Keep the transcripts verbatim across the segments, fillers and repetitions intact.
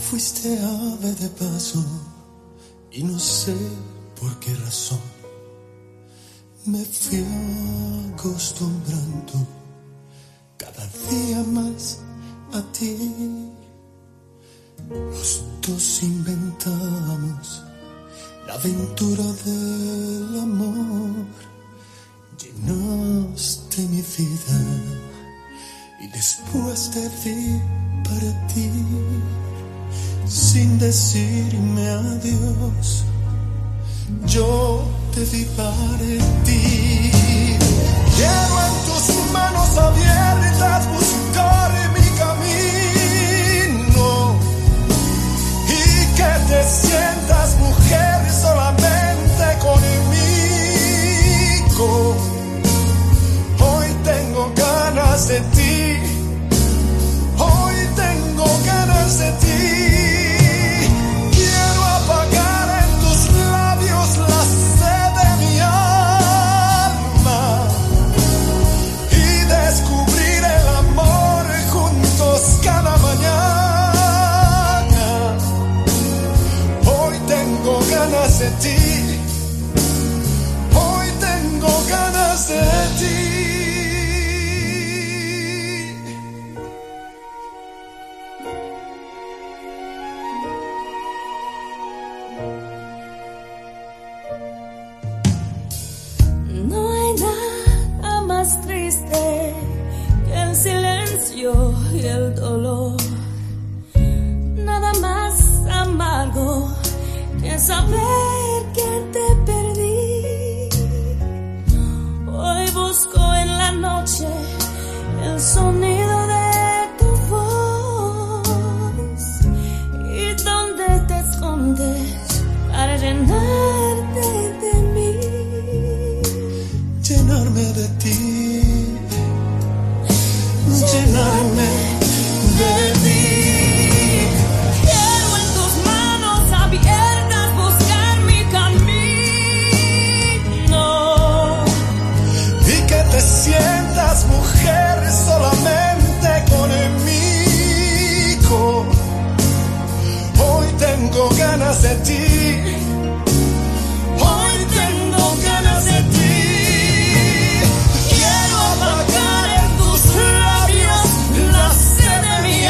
fuiste ave de paso y no sé por qué razón me fui acostumbrando cada día más a ti. Los dos inventamos la aventura del amor, llenaste mi vida y después te vi partir sin decirme adiós. Yo te vi partir. Quiero en tus manos abiertas buscar mi camino y que te sientas mujer solamente conmigo. Hoy tengo ganas de ti, hoy tengo ganas de ti. Quiero apagar en tus labios la sed de mi alma y descubrir el amor juntos cada mañana. Hoy tengo ganas de ti, hoy tengo ganas de ti. No hay nada más triste que el silencio y el dolor, nada más amargo que saber que te perdí. Hoy busco en la noche el sonido de tu voz y donde te escondes para llenarte de mí. Llenarme de ti, llenarme de ti. Quiero en tus manos abiertas buscar mi camino Y que te sientas mujer solamente conmigo. Hoy tengo ganas de ti, hoy tengo ganas de ti. Quiero apagar en tus labios la sed de mi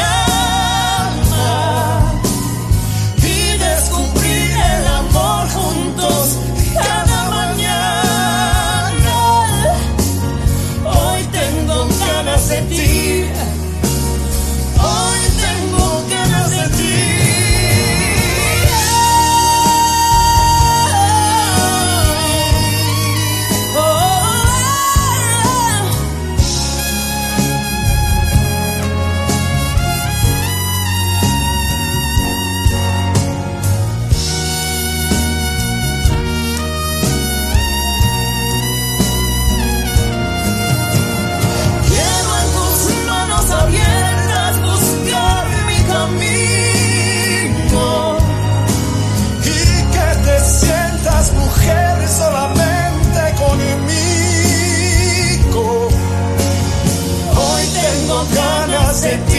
alma y descubrir el amor juntos cada mañana. Hoy tengo ganas de ti, hoy tengo ganas de ti. Quiero en tus manos abiertas buscar mi camino y que te sientas mujer solamente conmigo. Hoy tengo ganas de ti.